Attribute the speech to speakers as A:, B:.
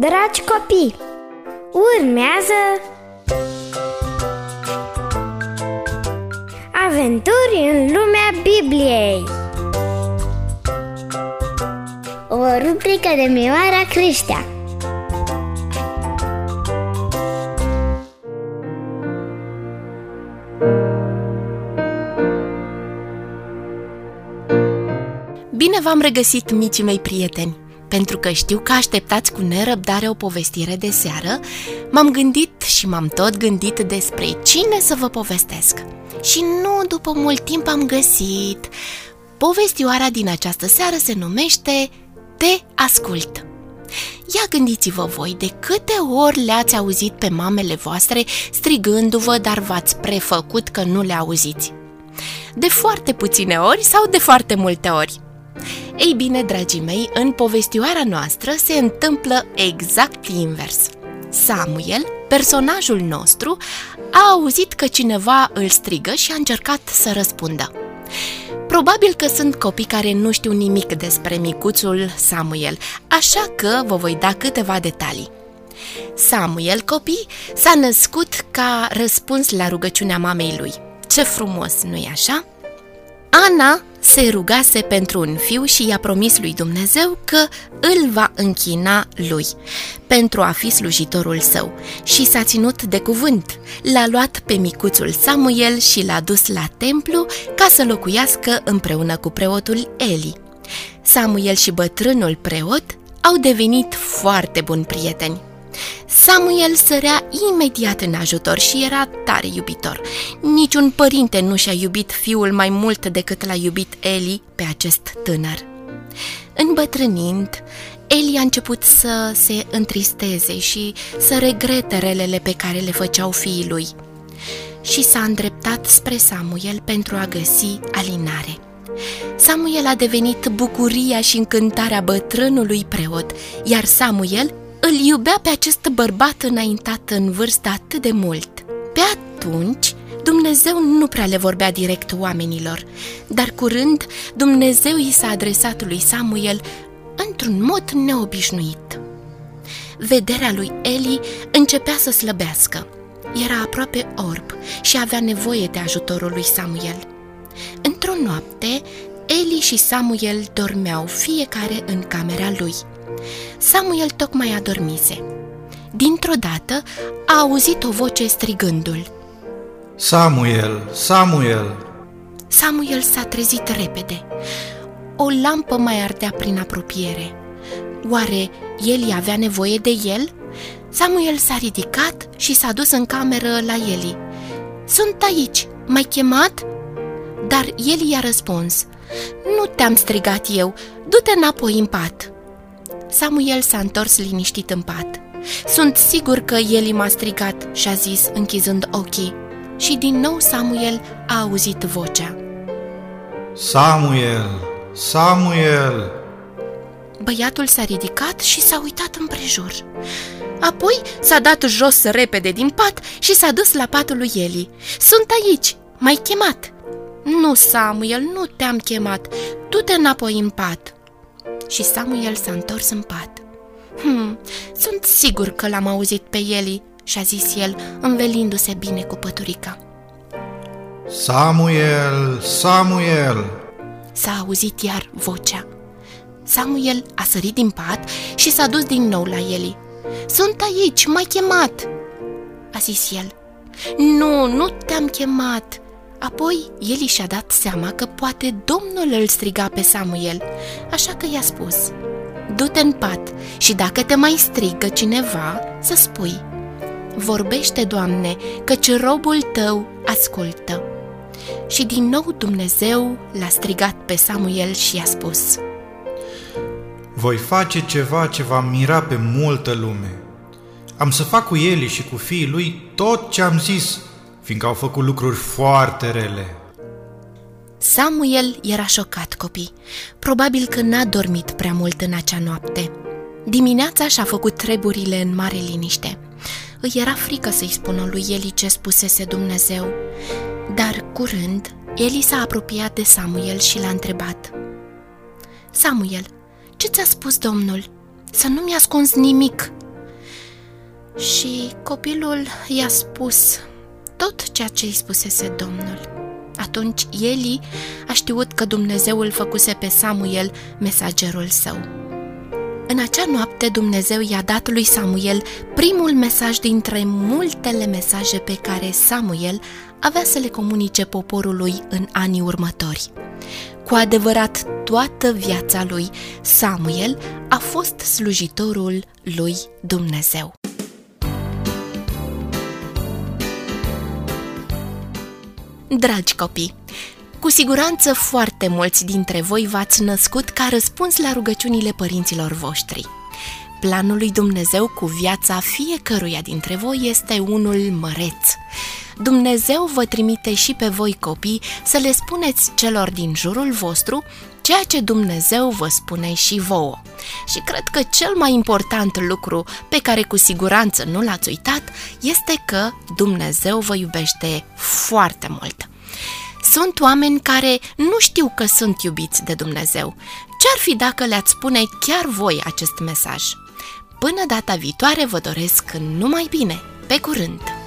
A: Dragi copii, urmează Aventuri în lumea Bibliei, o rubrică de Mioara Creștea.
B: Bine v-am regăsit, micii mei prieteni! Pentru că știu că așteptați cu nerăbdare o povestire de seară, m-am gândit și m-am tot gândit despre cine să vă povestesc. Și nu după mult timp am găsit. Povestioara din această seară se numește Te ascult. Ia gândiți-vă voi de câte ori le-ați auzit pe mamele voastre strigându-vă, dar v-ați prefăcut că nu le auziți. De foarte puține ori sau de foarte multe ori? Ei bine, dragii mei, în povestioara noastră se întâmplă exact invers. Samuel, personajul nostru, a auzit că cineva îl strigă și a încercat să răspundă. Probabil că sunt copii care nu știu nimic despre micuțul Samuel, așa că vă voi da câteva detalii. Samuel, copii, s-a născut ca răspuns la rugăciunea mamei lui. Ce frumos, nu-i așa? Ana se rugase pentru un fiu și i-a promis lui Dumnezeu că îl va închina lui pentru a fi slujitorul său și s-a ținut de cuvânt. L-a luat pe micuțul Samuel și l-a dus la templu ca să locuiască împreună cu preotul Eli. Samuel și bătrânul preot au devenit foarte buni prieteni. Samuel sărea imediat în ajutor și era tare iubitor. Niciun părinte nu și-a iubit fiul mai mult decât l-a iubit Eli pe acest tânăr. Îmbătrânind, Eli a început să se întristeze și să regrete relele pe care le făceau fiii lui și s-a îndreptat spre Samuel pentru a găsi alinare. Samuel a devenit bucuria și încântarea bătrânului preot, iar Samuel îl iubea pe acest bărbat înaintat în vârstă atât de mult. Pe atunci, Dumnezeu nu prea le vorbea direct oamenilor, dar curând Dumnezeu i s-a adresat lui Samuel într-un mod neobișnuit. Vederea lui Eli începea să slăbească. Era aproape orb și avea nevoie de ajutorul lui Samuel. Într-o noapte, Eli și Samuel dormeau fiecare în camera lui. Samuel tocmai adormise. Dintr-o dată a auzit o voce strigându-l:
C: Samuel, Samuel!
B: Samuel s-a trezit repede. O lampă mai ardea prin apropiere. Oare Eli avea nevoie de el? Samuel s-a ridicat și s-a dus în cameră la Eli. Sunt aici, m-ai chemat? Dar Eli i-a răspuns: Nu te-am strigat eu, du-te înapoi în pat. Samuel s-a întors liniștit în pat. Sunt sigur că Eli m-a strigat, și-a zis închizând ochii. Și din nou Samuel a auzit vocea:
C: Samuel, Samuel!
B: Băiatul s-a ridicat și s-a uitat împrejur. Apoi s-a dat jos repede din pat și s-a dus la patul lui Eli. Sunt aici, m-ai chemat? Nu, Samuel, nu te-am chemat, du-te înapoi în pat. Și Samuel s-a întors în pat. Sunt sigur că l-am auzit pe Eli, și-a zis el, învelindu-se bine cu păturica.
C: Samuel, Samuel!
B: S-a auzit iar vocea. Samuel a sărit din pat și s-a dus din nou la Eli. Sunt aici, m-ai chemat, a zis el. Nu te-am chemat. Apoi Eli și-a dat seama că poate Domnul îl striga pe Samuel, așa că i-a spus: Du-te în pat și dacă te mai strigă cineva, să spui: Vorbește, Doamne, căci robul tău ascultă. Și din nou Dumnezeu l-a strigat pe Samuel și i-a spus:
C: Voi face ceva ce va mira pe multă lume. Am să fac cu Eli și cu fiii lui tot ce am zis, fiindcă au făcut lucruri foarte rele.
B: Samuel era șocat, copii. Probabil că n-a dormit prea mult în acea noapte. Dimineața și-a făcut treburile în mare liniște. Îi era frică să-i spună lui Eli ce spusese Dumnezeu. Dar curând, Eli s-a apropiat de Samuel și l-a întrebat: Samuel, ce ți-a spus Domnul? Să nu mi ascunzi nimic. Și copilul i-a spus tot ceea ce îi spusese Domnul. Atunci Eli a știut că Dumnezeu îl făcuse pe Samuel mesagerul său. În acea noapte Dumnezeu i-a dat lui Samuel primul mesaj dintre multele mesaje pe care Samuel avea să le comunice poporului în anii următori. Cu adevărat, toată viața lui, Samuel a fost slujitorul lui Dumnezeu. Dragi copii, cu siguranță foarte mulți dintre voi v-ați născut ca răspuns la rugăciunile părinților voștri. Planul lui Dumnezeu cu viața fiecăruia dintre voi este unul măreț. Dumnezeu vă trimite și pe voi, copii, să le spuneți celor din jurul vostru ceea ce Dumnezeu vă spune și vouă. Și cred că cel mai important lucru pe care cu siguranță nu l-ați uitat este că Dumnezeu vă iubește foarte mult. Sunt oameni care nu știu că sunt iubiți de Dumnezeu. Ce-ar fi dacă le-ați spune chiar voi acest mesaj? Până data viitoare vă doresc numai bine! Pe curând!